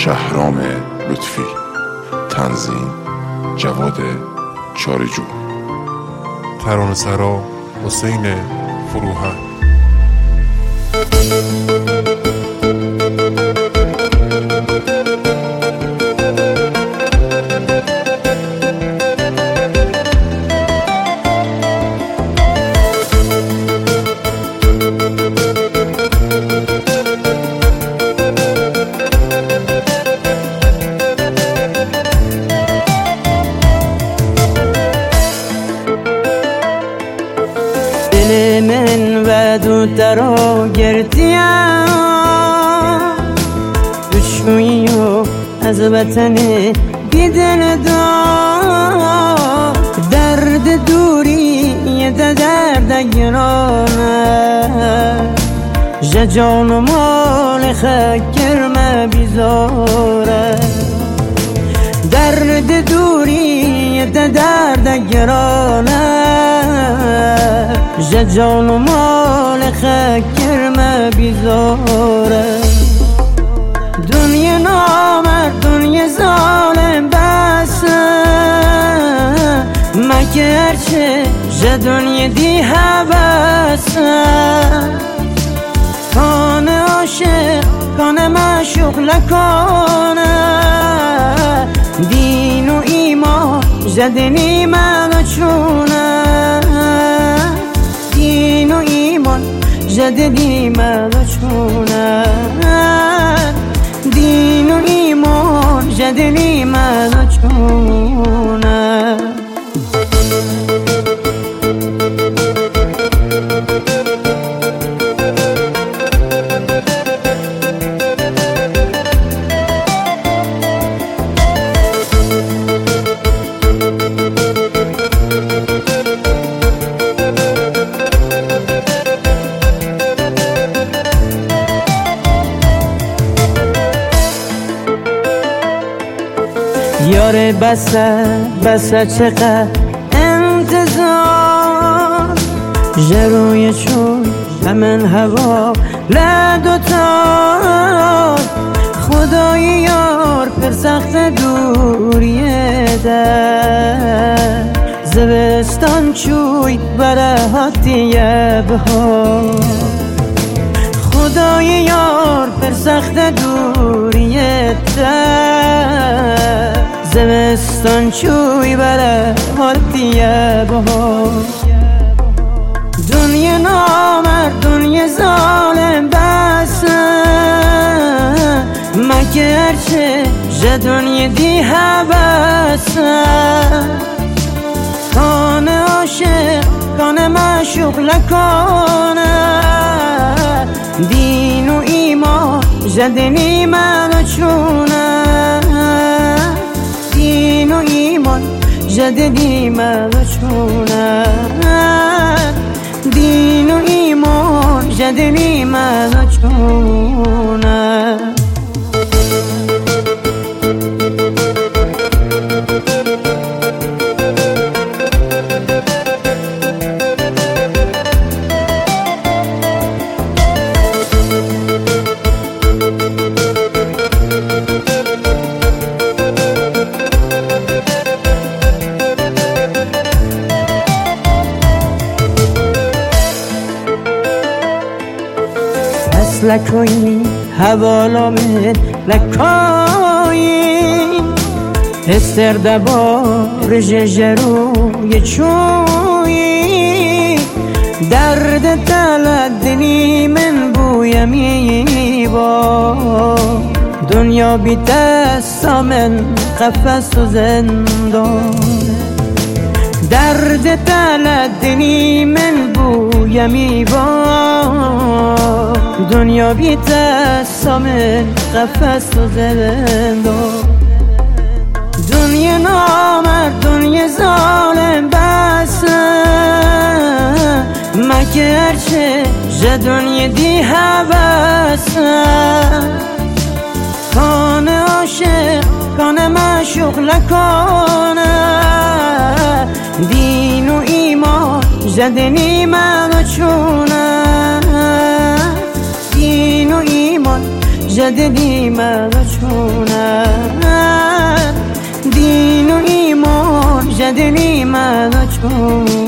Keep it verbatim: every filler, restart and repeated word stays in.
شهرام لطفی. تنظیم جواد چارجو. ترانه‌سرا حسین فروهر. دل من و دو درا گردیم دشویی و از وطن بیدل دار درد دوری یه درد گرانه ججان و مال خکر ما بیزاره درد دوری یه درد گرانه ججان و مال خکر ما بیزاره دنیا نامرد دنیا ظالم بسه مگه هرچه جا دنیا دی حبسه کان عاشق کان معشوق لکانه دین و ایمان جدنی منو چونه دین و ایمان جدنی منو چونه دین و ایمان جدنی منو چونه یار بسه بسه چقدر انتظار جروی چون من هوا لدوتا خدای یار پر سخت دوریه ده زبستان چوی بره هاتیه بها خدای یار پر سخت دوریه ده زمستان چوی بره حالتیه بها دنیا نامرد دنیا ظالم بسه مگه هرچه جا دنیا دی حبسه کان عاشق کان معشوق لکانه دین و ایمان جدنی منو چونه دین و ایمان جدنی منو چونه دین و ایمان جدنی منو چونه لکوی حوالا من لکوی استر دبار ججروی چوی درد تلدنی من بویمی با دنیا بی دستا من قفص و زندان درد تلدنی من بویمی با دنیا بی دستا من قفص و زندان دنیا نامرد دنیا ظالم بسه مگه هرچه جا دنیا دی حبسه کان عاشق کان معشوق لکانه دین و ایمان جدنی منو چونه دین و ایمان جدنی منو چونه ملچونه